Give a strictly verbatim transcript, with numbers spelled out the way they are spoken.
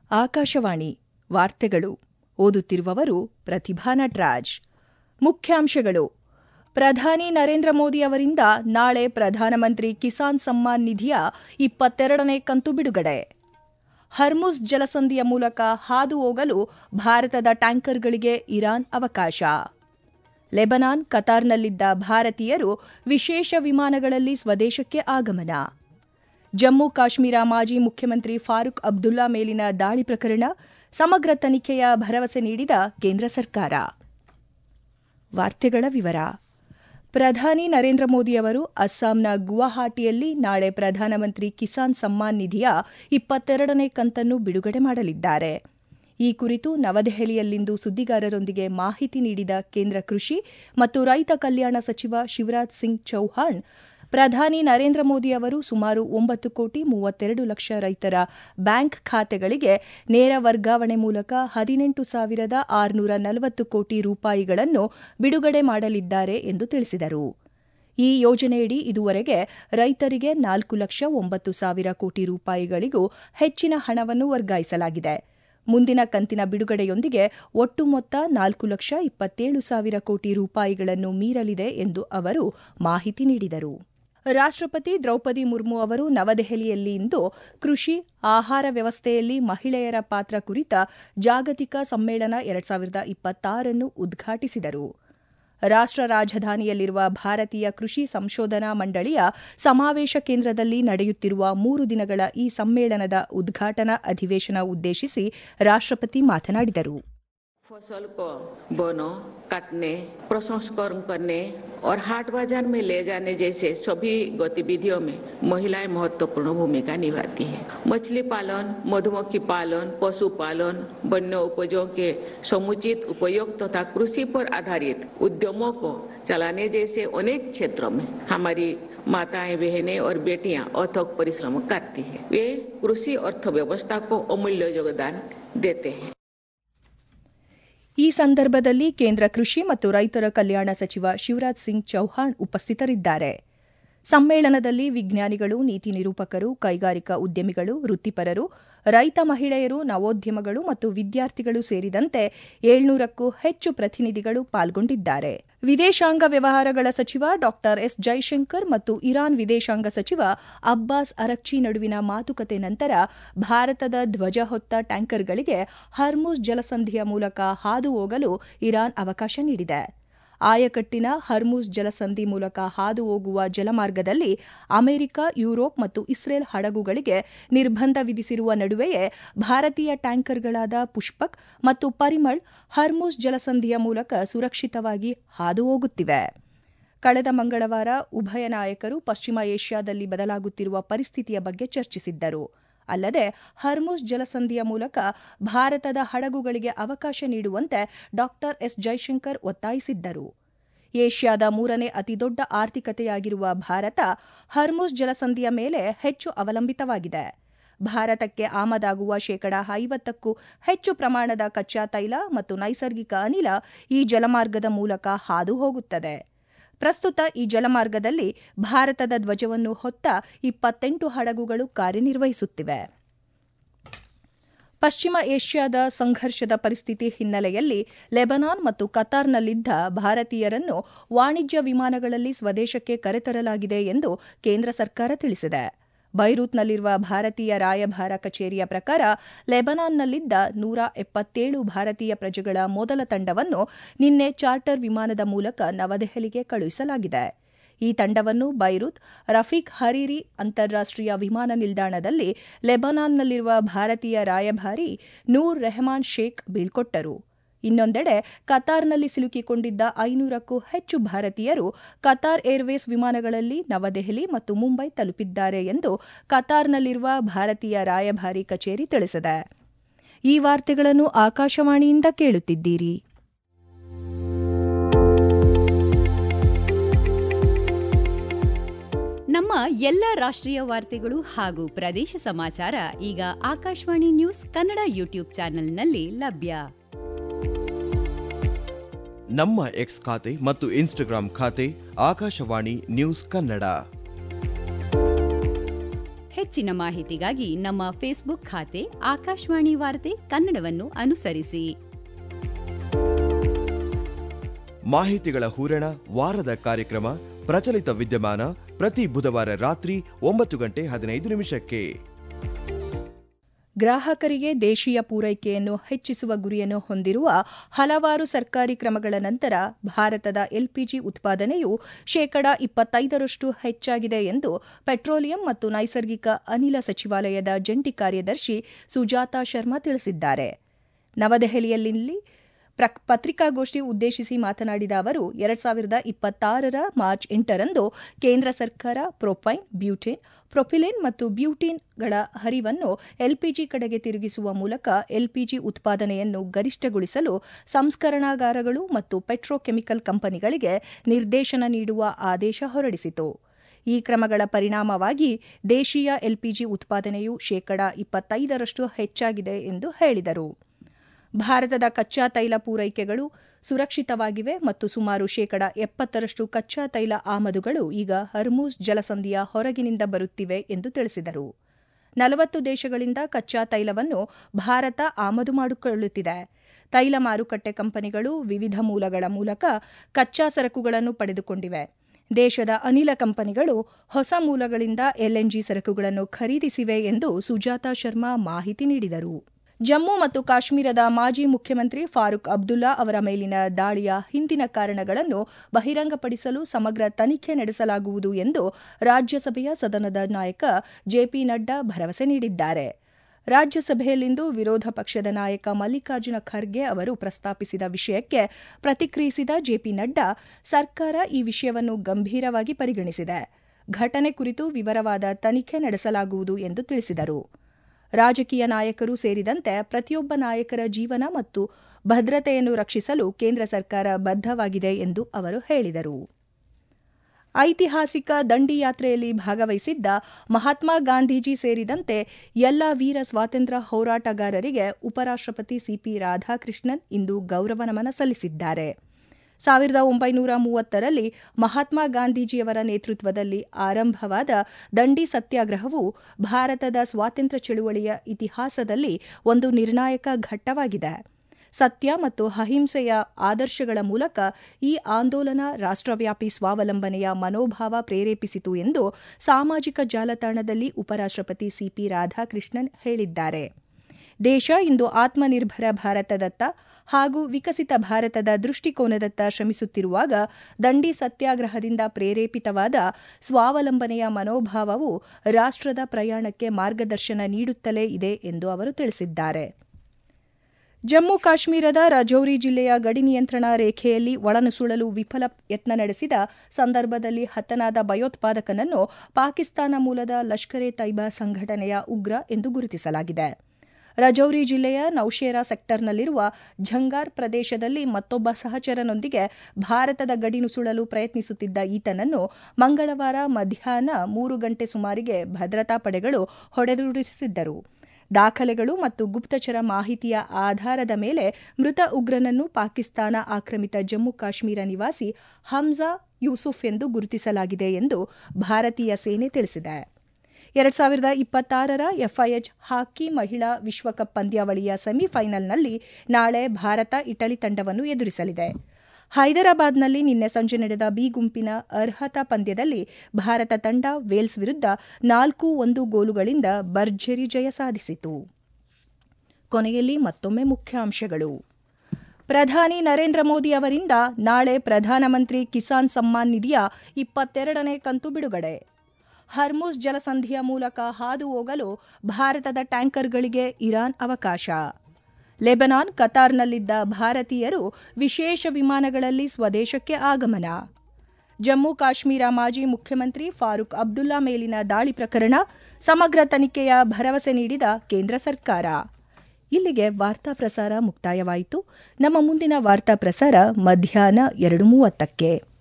ಆಕಾಶವಾಣಿ ವಾರ್ತೆಗಳು ಓದುತ್ತಿರುವವರು ಪ್ರತಿಭಾ ನಟರಾಜ್. ಮುಖ್ಯಾಂಶಗಳು: ಪ್ರಧಾನಿ ನರೇಂದ್ರ ಮೋದಿ ಅವರಿಂದ ನಾಳೆ ಪ್ರಧಾನಮಂತ್ರಿ ಕಿಸಾನ್ ಸಮ್ಮಾನ್ ನಿಧಿಯ ಇಪ್ಪತ್ತೆರಡನೇ ಕಂತು ಬಿಡುಗಡೆ. ಹರ್ಮುಜ್ ಜಲಸಂಧಿಯ ಮೂಲಕ ಹಾದು ಹೋಗಲು ಭಾರತದ ಟ್ಯಾಂಕರ್ಗಳಿಗೆ ಇರಾನ್ ಅವಕಾಶ. ಲೆಬನಾನ್, ಕತಾರ್ನಲ್ಲಿದ್ದ ಭಾರತೀಯರು ವಿಶೇಷ ವಿಮಾನಗಳಲ್ಲಿ ಸ್ವದೇಶಕ್ಕೆ ಆಗಮನ. ಜಮ್ಮು ಕಾಶ್ಮೀರ ಮಾಜಿ ಮುಖ್ಯಮಂತ್ರಿ ಫಾರೂಕ್ ಅಬ್ದುಲ್ಲಾ ಮೇಲಿನ ದಾಳಿ ಪ್ರಕರಣ ಸಮಗ್ರ ತನಿಖೆಯ ಭರವಸೆ ನೀಡಿದ ಕೇಂದ್ರ ಸರ್ಕಾರ. ವಾರ್ತೆಗಳ ವಿವರ. ಪ್ರಧಾನಿ ನರೇಂದ್ರ ಮೋದಿ ಅವರು ಅಸ್ಸಾಂನ ಗುವಾಹಟಿಯಲ್ಲಿ ನಾಳೆ ಪ್ರಧಾನಮಂತ್ರಿ ಕಿಸಾನ್ ಸಮ್ಮಾನ್ ನಿಧಿಯ ಇಪ್ಪತ್ತೆರಡನೇ ಕಂತನ್ನು ಬಿಡುಗಡೆ ಮಾಡಲಿದ್ದಾರೆ. ಈ ಕುರಿತು ನವದೆಹಲಿಯಲ್ಲಿಂದು ಸುದ್ದಿಗಾರರೊಂದಿಗೆ ಮಾಹಿತಿ ನೀಡಿದ ಕೇಂದ್ರ ಕೃಷಿ ಮತ್ತು ರೈತ ಕಲ್ಯಾಣ ಸಚಿವ ಶಿವರಾಜ್ ಸಿಂಗ್ ಚೌಹಾಣ್, ಪ್ರಧಾನಿ ನರೇಂದ್ರ ಮೋದಿ ಅವರು ಸುಮಾರು ಒಂಬತ್ತು ಕೋಟಿ ಮೂವತ್ತೆರಡು ಲಕ್ಷ ರೈತರ ಬ್ಯಾಂಕ್ ಖಾತೆಗಳಿಗೆ ನೇರ ವರ್ಗಾವಣೆ ಮೂಲಕ ಹದಿನೆಂಟು ಸಾವಿರದ ಆರುನೂರ ನಲವತ್ತು ಕೋಟಿ ರೂಪಾಯಿಗಳನ್ನು ಬಿಡುಗಡೆ ಮಾಡಲಿದ್ದಾರೆ ಎಂದು ತಿಳಿಸಿದರು. ಈ ಯೋಜನೆಯಡಿ ಇದುವರೆಗೆ ರೈತರಿಗೆ ನಾಲ್ಕು ಲಕ್ಷ ಒಂಬತ್ತು ಸಾವಿರ ಕೋಟಿ ರೂಪಾಯಿಗಳಿಗೂ ಹೆಚ್ಚಿನ ಹಣವನ್ನು ವರ್ಗಾಯಿಸಲಾಗಿದೆ. ಮುಂದಿನ ಕಂತಿನ ಬಿಡುಗಡೆಯೊಂದಿಗೆ ಒಟ್ಟು ಮೊತ್ತ ನಾಲ್ಕು ಲಕ್ಷ ಇಪ್ಪತ್ತೇಳು ಸಾವಿರ ಕೋಟಿ ರೂಪಾಯಿಗಳನ್ನು ಮೀರಲಿದೆ ಎಂದು ಅವರು ಮಾಹಿತಿ ನೀಡಿದರು. ರಾಷ್ಟ್ರಪತಿ ದ್ರೌಪದಿ ಮುರ್ಮು ಅವರು ನವದೆಹಲಿಯಲ್ಲಿ ಇಂದು ಕೃಷಿ, ಆಹಾರ ವ್ಯವಸ್ಥೆಯಲ್ಲಿ ಮಹಿಳೆಯರ ಪಾತ್ರ ಕುರಿತ ಜಾಗತಿಕ ಸಮ್ಮೇಳನ ಎರಡು ಸಾವಿರದ ಇಪ್ಪತ್ತಾರನ್ನು ಉದ್ಘಾಟಿಸಿದರು. ರಾಷ್ಟ್ರ ರಾಜಧಾನಿಯಲ್ಲಿರುವ ಭಾರತೀಯ ಕೃಷಿ ಸಂಶೋಧನಾ ಮಂಡಳಿಯ ಸಮಾವೇಶ ಕೇಂದ್ರದಲ್ಲಿ ನಡೆಯುತ್ತಿರುವ ಮೂರು ದಿನಗಳ ಈ ಸಮ್ಮೇಳನದ ಉದ್ಘಾಟನಾ ಅಧಿವೇಶನ ಉದ್ದೇಶಿಸಿ ರಾಷ್ಟ್ರಪತಿ ಮಾತನಾಡಿದರು. फसल को बोने, काटने, प्रसंस्करण करने और हाट बाजार में ले जाने जैसे सभी गतिविधियों में महिलाएं महत्वपूर्ण भूमिका निभाती हैं। मछली पालन, मधुमक्खी पालन, पशुपालन, वन्य उपजों के समुचित उपयोग तथा कृषि पर आधारित उद्यमों को चलाने जैसे अनेक क्षेत्रों में हमारी माताएं, बहनें और बेटियां अथक परिश्रम करती हैं। वे कृषि अर्थव्यवस्था को अमूल्य योगदान देते हैं. ಈ ಸಂದರ್ಭದಲ್ಲಿ ಕೇಂದ್ರ ಕೃಷಿ ಮತ್ತು ರೈತರ ಕಲ್ಯಾಣ ಸಚಿವ ಶಿವರಾಜ್ ಸಿಂಗ್ ಚೌಹಾಣ್ ಉಪಸ್ಥಿತರಿದ್ದಾರೆ. ಸಮ್ಮೇಳನದಲ್ಲಿ ವಿಜ್ಞಾನಿಗಳು, ನೀತಿ ನಿರೂಪಕರು, ಕೈಗಾರಿಕಾ ಉದ್ಯಮಿಗಳು, ವೃತ್ತಿಪರರು, ರೈತ ಮಹಿಳೆಯರು, ನವೋದ್ಯಮಗಳು ಮತ್ತು ವಿದ್ಯಾರ್ಥಿಗಳು ಸೇರಿದಂತೆ ಏಳ್ನೂರಕ್ಕೂ ಹೆಚ್ಚು ಪ್ರತಿನಿಧಿಗಳು ಪಾಲ್ಗೊಂಡಿದ್ದಾರೆ. ವಿದೇಶಾಂಗ ವ್ಯವಹಾರಗಳ ಸಚಿವ ಡಾ ಎಸ್ ಜೈಶಂಕರ್ ಮತ್ತು ಇರಾನ್ ವಿದೇಶಾಂಗ ಸಚಿವ ಅಬ್ಬಾಸ್ ಅರಕ್ಚಿ ನಡುವಿನ ಮಾತುಕತೆ ನಂತರ ಭಾರತದ ಧ್ವಜ ಹೊತ್ತ ಟ್ಯಾಂಕರ್ಗಳಿಗೆ ಹರ್ಮುಜ್ ಜಲಸಂಧಿಯ ಮೂಲಕ ಹಾದು ಹೋಗಲು ಇರಾನ್ ಅವಕಾಶ ನೀಡಿದೆ. ಆಯಕಟ್ಟಿನ ಹರ್ಮುಜ್ ಜಲಸಂಧಿ ಮೂಲಕ ಹಾದು ಹೋಗುವ ಜಲಮಾರ್ಗದಲ್ಲಿ ಅಮೆರಿಕ, ಯುರೋಪ್ ಮತ್ತು ಇಸ್ರೇಲ್ ಹಡಗುಗಳಿಗೆ ನಿರ್ಬಂಧ ವಿಧಿಸಿರುವ ನಡುವೆಯೇ ಭಾರತೀಯ ಟ್ಯಾಂಕರ್ಗಳಾದ ಪುಷ್ಪಕ್ ಮತ್ತು ಪರಿಮಳ್ ಹರ್ಮುಜ್ ಜಲಸಂಧಿಯ ಮೂಲಕ ಸುರಕ್ಷಿತವಾಗಿ ಹಾದು ಹೋಗುತ್ತಿವೆ. ಕಳೆದ ಮಂಗಳವಾರ ಉಭಯ ನಾಯಕರು ಪಶ್ಚಿಮ ಏಷ್ಯಾದಲ್ಲಿ ಬದಲಾಗುತ್ತಿರುವ ಪರಿಸ್ಥಿತಿಯ ಬಗ್ಗೆ ಚರ್ಚಿಸಿದ್ದರು. ಅಲ್ಲದೆ ಹರ್ಮುಜ್ ಜಲಸಂಧಿಯ ಮೂಲಕ ಭಾರತದ ಹಡಗುಗಳಿಗೆ ಅವಕಾಶ ನೀಡುವಂತೆ ಡಾ ಎಸ್ ಜೈಶಂಕರ್ ಒತ್ತಾಯಿಸಿದ್ದರು. ಏಷ್ಯಾದ ಮೂರನೇ ಅತಿದೊಡ್ಡ ಆರ್ಥಿಕತೆಯಾಗಿರುವ ಭಾರತ ಹರ್ಮುಜ್ ಜಲಸಂಧಿಯ ಮೇಲೆ ಹೆಚ್ಚು ಅವಲಂಬಿತವಾಗಿದೆ. ಭಾರತಕ್ಕೆ ಆಮದಾಗುವ ಶೇಕಡಾ ಐವತ್ತಕ್ಕೂ ಹೆಚ್ಚು ಪ್ರಮಾಣದ ಕಚ್ಚಾ ತೈಲ ಮತ್ತು ನೈಸರ್ಗಿಕ ಅನಿಲ ಈ ಜಲಮಾರ್ಗದ ಮೂಲಕ ಹಾದು ಹೋಗುತ್ತದೆ. ಪ್ರಸ್ತುತ ಈ ಜಲಮಾರ್ಗದಲ್ಲಿ ಭಾರತದ ಧ್ವಜವನ್ನು ಹೊತ್ತ ಇಪ್ಪತ್ತೆಂಟು ಹಡಗುಗಳು ಕಾರ್ಯನಿರ್ವಹಿಸುತ್ತಿವೆ. ಪಶ್ಚಿಮ ಏಷ್ಯಾದ ಸಂಘರ್ಷದ ಪರಿಸ್ಥಿತಿ ಹಿನ್ನೆಲೆಯಲ್ಲಿ ಲೆಬನಾನ್ ಮತ್ತು ಕತಾರ್ನಲ್ಲಿದ್ದ ಭಾರತೀಯರನ್ನು ವಾಣಿಜ್ಯ ವಿಮಾನಗಳಲ್ಲಿ ಸ್ವದೇಶಕ್ಕೆ ಕರೆತರಲಾಗಿದೆ ಎಂದು ಕೇಂದ್ರ ಸರ್ಕಾರ ತಿಳಿಸಿದೆ. ಬೈರೂತ್ನಲ್ಲಿರುವ ಭಾರತೀಯ ರಾಯಭಾರ ಕಚೇರಿಯ ಪ್ರಕಾರ ಲೆಬನಾನ್ನಲ್ಲಿದ್ದ ನೂರ ಎಪ್ಪತ್ತೇಳು ಭಾರತೀಯ ಪ್ರಜೆಗಳ ಮೊದಲ ತಂಡವನ್ನು ನಿನ್ನೆ ಚಾರ್ಟರ್ ವಿಮಾನದ ಮೂಲಕ ನವದೆಹಲಿಗೆ ಕಳುಹಿಸಲಾಗಿದೆ. ಈ ತಂಡವನ್ನು ಬೈರೂತ್ ರಫೀಕ್ ಹರೀರಿ ಅಂತಾರಾಷ್ಟೀಯ ವಿಮಾನ ನಿಲ್ದಾಣದಲ್ಲಿ ಲೆಬನಾನ್ನಲ್ಲಿರುವ ಭಾರತೀಯ ರಾಯಭಾರಿ ನೂರ್ ರೆಹಮಾನ್ ಶೇಖ್ ಬೀಳ್ಕೊಟ್ಟರು. ಇನ್ನೊಂದೆಡೆ ಕತಾರ್ನಲ್ಲಿ ಸಿಲುಕಿಕೊಂಡಿದ್ದ ಐನೂರಕ್ಕೂ ಹೆಚ್ಚು ಭಾರತೀಯರು ಕತಾರ್ ಏರ್ವೇಸ್ ವಿಮಾನಗಳಲ್ಲಿ ನವದೆಹಲಿ ಮತ್ತು ಮುಂಬೈ ತಲುಪಿದ್ದಾರೆ ಎಂದು ಕತಾರ್ನಲ್ಲಿರುವ ಭಾರತೀಯ ರಾಯಭಾರಿ ಕಚೇರಿ ತಿಳಿಸಿದೆ. ಈ ವಾರ್ತೆಗಳನ್ನು ಆಕಾಶವಾಣಿಯಿಂದ ಕೇಳುತ್ತಿದ್ದೀರಿ. ನಮ್ಮ ಎಲ್ಲ ರಾಷ್ಟ್ರೀಯ ವಾರ್ತೆಗಳು ಹಾಗೂ ಪ್ರದೇಶ ಸಮಾಚಾರ ಈಗ ಆಕಾಶವಾಣಿ ನ್ಯೂಸ್ ಕನ್ನಡ ಯೂಟ್ಯೂಬ್ ಚಾನೆಲ್ನಲ್ಲಿ ಲಭ್ಯ. ನಮ್ಮ ಎಕ್ಸ್ ಖಾತೆ ಮತ್ತು ಇನ್ಸ್ಟಾಗ್ರಾಂ ಖಾತೆ ಆಕಾಶವಾಣಿ ನ್ಯೂಸ್ ಕನ್ನಡ. ಹೆಚ್ಚಿನ ಮಾಹಿತಿಗಾಗಿ ನಮ್ಮ ಫೇಸ್ಬುಕ್ ಖಾತೆ ಆಕಾಶವಾಣಿ ವಾರ್ತೆ ಕನ್ನಡವನ್ನು ಅನುಸರಿಸಿ. ಮಾಹಿತಿಗಳ ಹೂರಣ ವಾರದ ಕಾರ್ಯಕ್ರಮ ಪ್ರಚಲಿತ ವಿದ್ಯಮಾನ ಪ್ರತಿ ಬುಧವಾರ ರಾತ್ರಿ ಒಂಬತ್ತು ಗಂಟೆ ಹದಿನೈದು ನಿಮಿಷಕ್ಕೆ. ಗ್ರಾಹಕರಿಗೆ ದೇಶೀಯ ಪೂರೈಕೆಯನ್ನು ಹೆಚ್ಚಿಸುವ ಗುರಿಯನ್ನು ಹೊಂದಿರುವ ಹಲವಾರು ಸರ್ಕಾರಿ ಕ್ರಮಗಳ ನಂತರ ಭಾರತದ ಎಲ್ಪಿಜಿ ಉತ್ಪಾದನೆಯು ಶೇಕಡಾ ಇಪ್ಪತ್ತೈದರಷ್ಟು ಹೆಚ್ಚಾಗಿದೆ ಎಂದು ಪೆಟ್ರೋಲಿಯಂ ಮತ್ತು ನೈಸರ್ಗಿಕ ಅನಿಲ ಸಚಿವಾಲಯದ ಜಂಟಿ ಕಾರ್ಯದರ್ಶಿ ಸುಜಾತಾ ಶರ್ಮಾ ತಿಳಿಸಿದ್ದಾರೆ. ನವದೆಹಲಿಯಲ್ಲಿ ಪತ್ರಿಕಾಗೋಷ್ಠಿ ಉದ್ದೇಶಿಸಿ ಮಾತನಾಡಿದ ಅವರು, ಎರಡ್ ಸಾವಿರದ ಇಪ್ಪತ್ತಾರರ ಮಾರ್ಚ್ ಎಂಟರಂದು ಕೇಂದ್ರ ಸರ್ಕಾರ ಪ್ರೊಪೈನ್, ಬ್ಯೂಟೇನ್, ಪ್ರೊಪಿಲೇನ್ ಮತ್ತು ಬ್ಯೂಟೀನ್ಗಳ ಹರಿವನ್ನು ಎಲ್ಪಿಜಿ ಕಡೆಗೆ ತಿರುಗಿಸುವ ಮೂಲಕ ಎಲ್ಪಿಜಿ ಉತ್ಪಾದನೆಯನ್ನು ಗರಿಷ್ಠಗೊಳಿಸಲು ಸಂಸ್ಕರಣಾಗಾರಗಳು ಮತ್ತು ಪೆಟ್ರೋಕೆಮಿಕಲ್ ಕಂಪನಿಗಳಿಗೆ ನಿರ್ದೇಶನ ನೀಡುವ ಆದೇಶ ಹೊರಡಿಸಿತು. ಈ ಕ್ರಮಗಳ ಪರಿಣಾಮವಾಗಿ ದೇಶೀಯ ಎಲ್ಪಿಜಿ ಉತ್ಪಾದನೆಯು ಶೇಕಡಾ ಇಪ್ಪತ್ತೈದರಷ್ಟು ಹೆಚ್ಚಾಗಿದೆ ಎಂದು ಹೇಳಿದರು. ಭಾರತದ ಕಚ್ಚಾ ತೈಲ ಪೂರೈಕೆಗಳು ಸುರಕ್ಷಿತವಾಗಿವೆ ಮತ್ತು ಸುಮಾರು ಶೇಕಡಾ ಎಪ್ಪತ್ತರಷ್ಟು ಕಚ್ಚಾ ತೈಲ ಆಮದುಗಳು ಈಗ ಹರ್ಮುಜ್ ಜಲಸಂಧಿಯ ಹೊರಗಿನಿಂದ ಬರುತ್ತಿವೆ ಎಂದು ತಿಳಿಸಿದರು. ನಲವತ್ತು ದೇಶಗಳಿಂದ ಕಚ್ಚಾ ತೈಲವನ್ನು ಭಾರತ ಆಮದು ಮಾಡಿಕೊಳ್ಳುತ್ತಿದೆ. ತೈಲ ಮಾರುಕಟ್ಟೆ ಕಂಪನಿಗಳು ವಿವಿಧ ಮೂಲಗಳ ಮೂಲಕ ಕಚ್ಚಾ ಸರಕುಗಳನ್ನು ಪಡೆದುಕೊಂಡಿವೆ. ದೇಶದ ಅನಿಲ ಕಂಪನಿಗಳು ಹೊಸ ಮೂಲಗಳಿಂದ ಎಲ್ಎನ್ಜಿ ಸರಕುಗಳನ್ನು ಖರೀದಿಸಿವೆ ಎಂದು ಸುಜಾತಾ ಶರ್ಮಾ ಮಾಹಿತಿ ನೀಡಿದರು. ಜಮ್ಮು ಮತ್ತು ಕಾಶ್ಮೀರದ ಮಾಜಿ ಮುಖ್ಯಮಂತ್ರಿ ಫಾರೂಕ್ ಅಬ್ದುಲ್ಲಾ ಅವರ ಮೇಲಿನ ದಾಳಿಯ ಹಿಂದಿನ ಕಾರಣಗಳನ್ನು ಬಹಿರಂಗಪಡಿಸಲು ಸಮಗ್ರ ತನಿಖೆ ನಡೆಸಲಾಗುವುದು ಎಂದು ರಾಜ್ಯಸಭೆಯ ಸದನದ ನಾಯಕ ಜೆಪಿ ನಡ್ಡಾ ಭರವಸೆ ನೀಡಿದ್ದಾರೆ. ರಾಜ್ಯಸಭೆಯಲ್ಲಿಂದು ವಿರೋಧ ಪಕ್ಷದ ನಾಯಕ ಮಲ್ಲಿಕಾರ್ಜುನ ಖರ್ಗೆ ಅವರು ಪ್ರಸ್ತಾಪಿಸಿದ ವಿಷಯಕ್ಕೆ ಪ್ರತಿಕ್ರಿಯಿಸಿದ ಜೆಪಿ ನಡ್ಡಾ, ಸರ್ಕಾರ ಈ ವಿಷಯವನ್ನು ಗಂಭೀರವಾಗಿ ಪರಿಗಣಿಸಿದೆ. ಘಟನೆ ಕುರಿತು ವಿವರವಾದ ತನಿಖೆ ನಡೆಸಲಾಗುವುದು ಎಂದು ತಿಳಿಸಿದರು. ರಾಜಕೀಯ ನಾಯಕರು ಸೇರಿದಂತೆ ಪ್ರತಿಯೊಬ್ಬ ನಾಯಕರ ಜೀವನ ಮತ್ತು ಭದ್ರತೆಯನ್ನು ರಕ್ಷಿಸಲು ಕೇಂದ್ರ ಸರ್ಕಾರ ಬದ್ಧವಾಗಿದೆ ಎಂದು ಅವರು ಹೇಳಿದರು. ಐತಿಹಾಸಿಕ ದಂಡಿ ಯಾತ್ರೆಯಲ್ಲಿ ಭಾಗವಹಿಸಿದ್ದ ಮಹಾತ್ಮ ಗಾಂಧೀಜಿ ಸೇರಿದಂತೆ ಎಲ್ಲ ವೀರ ಸ್ವಾತಂತ್ರ್ಯ ಹೋರಾಟಗಾರರಿಗೆ ಉಪರಾಷ್ಟ್ರಪತಿ ಸಿಪಿ ರಾಧಾಕೃಷ್ಣನ್ ಇಂದು ಗೌರವ ನಮನ ಸಲ್ಲಿಸಿದ್ದಾರೆ. ಸಾವಿರದ ಒಂಬೈನೂರ ಮೂವತ್ತರಲ್ಲಿ ಮಹಾತ್ಮ ಗಾಂಧೀಜಿಯವರ ನೇತೃತ್ವದಲ್ಲಿ ಆರಂಭವಾದ ದಂಡಿ ಸತ್ಯಾಗ್ರಹವು ಭಾರತದ ಸ್ವಾತಂತ್ರ್ಯ ಚಳುವಳಿಯ ಇತಿಹಾಸದಲ್ಲಿ ಒಂದು ನಿರ್ಣಾಯಕ ಘಟ್ಟವಾಗಿದೆ. ಸತ್ಯ ಮತ್ತು ಅಹಿಂಸೆಯ ಆದರ್ಶಗಳ ಮೂಲಕ ಈ ಆಂದೋಲನ ರಾಷ್ಟ್ರವ್ಯಾಪಿ ಸ್ವಾವಲಂಬನೆಯ ಮನೋಭಾವ ಪ್ರೇರೇಪಿಸಿತು ಎಂದು ಸಾಮಾಜಿಕ ಜಾಲತಾಣದಲ್ಲಿ ಉಪರಾಷ್ಟ್ರಪತಿ ಸಿಪಿ ರಾಧಾಕೃಷ್ಣನ್ ಹೇಳಿದ್ದಾರೆ. ದೇಶ ಇಂದು ಆತ್ಮನಿರ್ಭರ ಭಾರತದತ್ತ ಹಾಗೂ ವಿಕಸಿತ ಭಾರತದ ದೃಷ್ಟಿಕೋನದತ್ತ ಶ್ರಮಿಸುತ್ತಿರುವಾಗ ದಂಡಿ ಸತ್ಯಾಗ್ರಹದಿಂದ ಪ್ರೇರೇಪಿತವಾದ ಸ್ವಾವಲಂಬನೆಯ ಮನೋಭಾವವು ರಾಷ್ಟ್ರದ ಪ್ರಯಾಣಕ್ಕೆ ಮಾರ್ಗದರ್ಶನ ನೀಡುತ್ತಲೇ ಇದೆ ಎಂದು ಅವರು ತಿಳಿಸಿದ್ದಾರೆ. ಜಮ್ಮು ಕಾಶ್ಮೀರದ ರಜೌರಿ ಜಿಲ್ಲೆಯ ಗಡಿ ನಿಯಂತ್ರಣ ರೇಖೆಯಲ್ಲಿ ಒಳನುಸುಳಲು ವಿಫಲ ಯತ್ನ ನಡೆಸಿದ ಸಂದರ್ಭದಲ್ಲಿ ಹತನಾದ ಭಯೋತ್ಪಾದಕನನ್ನು ಪಾಕಿಸ್ತಾನ ಮೂಲದ ಲಷ್ಕರ್ ಎ ತೈಬಾ ಸಂಘಟನೆಯ ಉಗ್ರ ಎಂದು ಗುರುತಿಸಲಾಗಿದೆ. ರಜೌರಿ ಜಿಲ್ಲೆಯ ನೌಶೇರಾ ಸೆಕ್ಟರ್ನಲ್ಲಿರುವ ಝಂಗಾರ್ ಪ್ರದೇಶದಲ್ಲಿ ಮತ್ತೊಬ್ಬ ಸಹಚರನೊಂದಿಗೆ ಭಾರತದ ಗಡಿ ನುಸುಳಲು ಪ್ರಯತ್ನಿಸುತ್ತಿದ್ದ ಈತನನ್ನು ಮಂಗಳವಾರ ಮಧ್ಯಾಹ್ನ ಮೂರು ಗಂಟೆ ಸುಮಾರಿಗೆ ಭದ್ರತಾ ಪಡೆಗಳು ಹೊಡೆದುರುಳಿಸಿದ್ದರು. ದಾಖಲೆಗಳು ಮತ್ತು ಗುಪ್ತಚರ ಮಾಹಿತಿಯ ಆಧಾರದ ಮೇಲೆ ಮೃತ ಉಗ್ರನನ್ನು ಪಾಕಿಸ್ತಾನ ಆಕ್ರಮಿತ ಜಮ್ಮು ಕಾಶ್ಮೀರ ನಿವಾಸಿ ಹಮ್ಜಾ ಯೂಸುಫ್ ಎಂದು ಗುರುತಿಸಲಾಗಿದೆ ಎಂದು ಭಾರತೀಯ ಸೇನೆ ತಿಳಿಸಿದೆ. ಎರಡ್ ಸಾವಿರದ ಇಪ್ಪತ್ತಾರರ ಎಫ್ಐಎಚ್ ಹಾಕಿ ಮಹಿಳಾ ವಿಶ್ವಕಪ್ ಪಂದ್ಯಾವಳಿಯ ಸೆಮಿಫೈನಲ್ನಲ್ಲಿ ನಾಳೆ ಭಾರತ ಇಟಲಿ ತಂಡವನ್ನು ಎದುರಿಸಲಿದೆ. ಹೈದರಾಬಾದ್ನಲ್ಲಿ ನಿನ್ನೆ ಸಂಜೆ ನಡೆದ ಬಿ ಗುಂಪಿನ ಅರ್ಹತಾ ಪಂದ್ಯದಲ್ಲಿ ಭಾರತ ತಂಡ ವೇಲ್ಸ್ ವಿರುದ್ಧ ನಾಲ್ಕು ಒಂದು ಗೋಲುಗಳಿಂದ ಭರ್ಜರಿ ಜಯ ಸಾಧಿಸಿತು. ಕೊನೆಯಲ್ಲಿ ಮತ್ತೊಮ್ಮೆ ಮುಖ್ಯಾಂಶಗಳು. ಪ್ರಧಾನಿ ನರೇಂದ್ರ ಮೋದಿ ಅವರಿಂದ ನಾಳೆ ಪ್ರಧಾನಮಂತ್ರಿ ಕಿಸಾನ್ ಸಮ್ಮಾನ್ ನಿಧಿಯ ಇಪ್ಪತ್ತೆರಡನೇ ಕಂತು ಬಿಡುಗಡೆ. ಹರ್ಮುಜ್ ಜಲಸಂಧಿಯ ಮೂಲಕ ಹಾದು ಹೋಗಲು ಭಾರತದ ಟ್ಯಾಂಕರ್ಗಳಿಗೆ ಇರಾನ್ ಅವಕಾಶ. ಲೆಬನಾನ್, ಕತಾರ್ನಲ್ಲಿದ್ದ ಭಾರತೀಯರು ವಿಶೇಷ ವಿಮಾನಗಳಲ್ಲಿ ಸ್ವದೇಶಕ್ಕೆ ಆಗಮನ. ಜಮ್ಮು ಕಾಶ್ಮೀರ ಮಾಜಿ ಮುಖ್ಯಮಂತ್ರಿ ಫಾರೂಕ್ ಅಬ್ದುಲ್ಲಾ ಮೇಲಿನ ದಾಳಿ ಪ್ರಕರಣ ಸಮಗ್ರ ತನಿಖೆಯ ಭರವಸೆ ನೀಡಿದ ಕೇಂದ್ರ ಸರ್ಕಾರ. ಇಲ್ಲಿಗೆ ವಾರ್ತಾ ಪ್ರಸಾರ ಮುಕ್ತಾಯವಾಯಿತು. ನಮ್ಮ ಮುಂದಿನ ವಾರ್ತಾ ಪ್ರಸಾರ ಮಧ್ಯಾಹ್ನ ಎರಡು ಮೂವತ್ತಕ್ಕೆ.